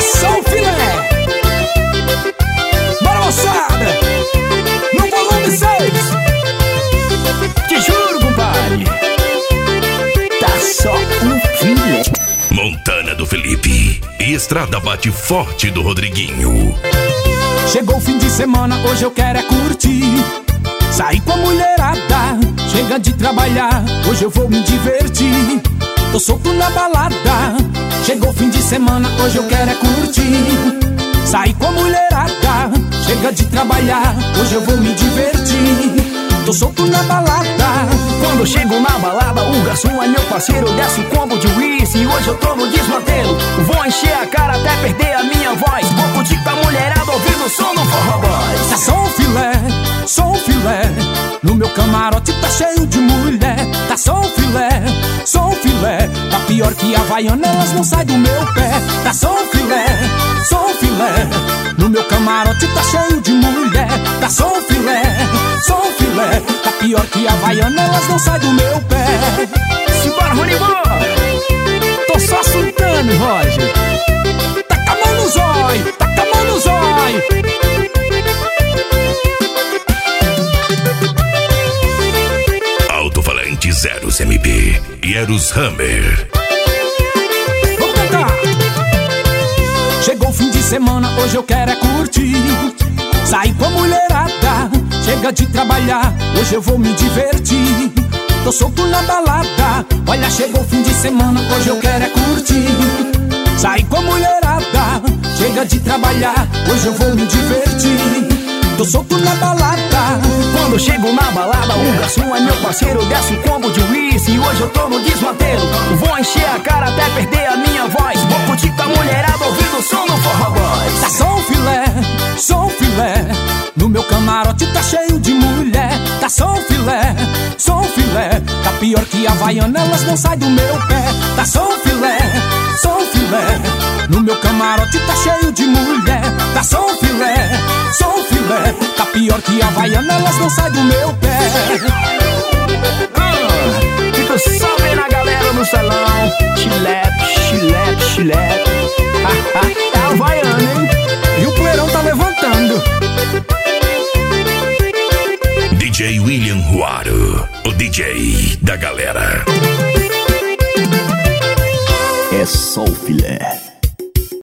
só o filé. Bora, moçada, no volume 6. Te juro, compadre, tá só um filé. Montana do Felipe e Estrada Bate Forte do Rodriguinho. Chegou o fim de semana, hoje eu quero é curtir. Sair com a mulherada, chega de trabalhar, hoje eu vou me divertir. Tô solto na balada, chegou o fim de semana, hoje eu quero é curtir. Sair com a mulherada, chega de trabalhar, hoje eu vou me divertir. Tô solto na balada. Quando eu chego na balada, o garçom é meu parceiro, desce o combo de uísque e hoje eu tô no desmantelo. Vou encher a cara até perder a minha voz. Vou curtir com a mulherada ouvindo o som do Forró Boys. Tá só um filé, só um filé. No meu camarote tá cheio de mulher. Tá só um filé, só um filé. Tá pior que a Havaiana, elas não saem do meu pé. Tá só um filé, só um filé. No meu camarote tá cheio de mulher. Tá só um filé, só um filé. Tá pior que a Havaiana, elas não saem do meu pé. Simbora, Ronibó! Tô só surtando, Roger. Taca a mão no zóio, taca a mão no zóio. Alto-falante Zeros MP e Eros Hammer. Vamos cantar. Chegou o fim de semana, hoje eu quero é curtir. Sair com a mulherada, chega de trabalhar, hoje eu vou me divertir. Tô solto na balada, olha, chegou o fim de semana, hoje eu quero é curtir. Sair com a mulherada, chega de trabalhar, hoje eu vou me divertir. Tô solto na balada. Quando eu chego na balada, o garçom é meu parceiro, desce o combo de uísque e hoje eu tô no desmantelo. Vou encher a cara até perder a minha voz. Vou curtir com a mulherada ouvindo o som do Forró Boys. Tá só um filé, só um filé. No meu camarote tá cheio de mulher. Tá só um filé, só um filé. Tá pior que a Havaiana, elas não saem do meu pé. Tá só um filé, só um filé. No meu camarote tá cheio de mulher. Tá só um filé, só um filé. Tá pior que a Havaiana, elas não saem do meu pé. Fico só vendo a galera no salão. Chilepe, chilepe, chilepe. É a Havaiana, hein? E o poeirão tá levantando. DJ William Ruaro, o DJ da galera. É só o filé.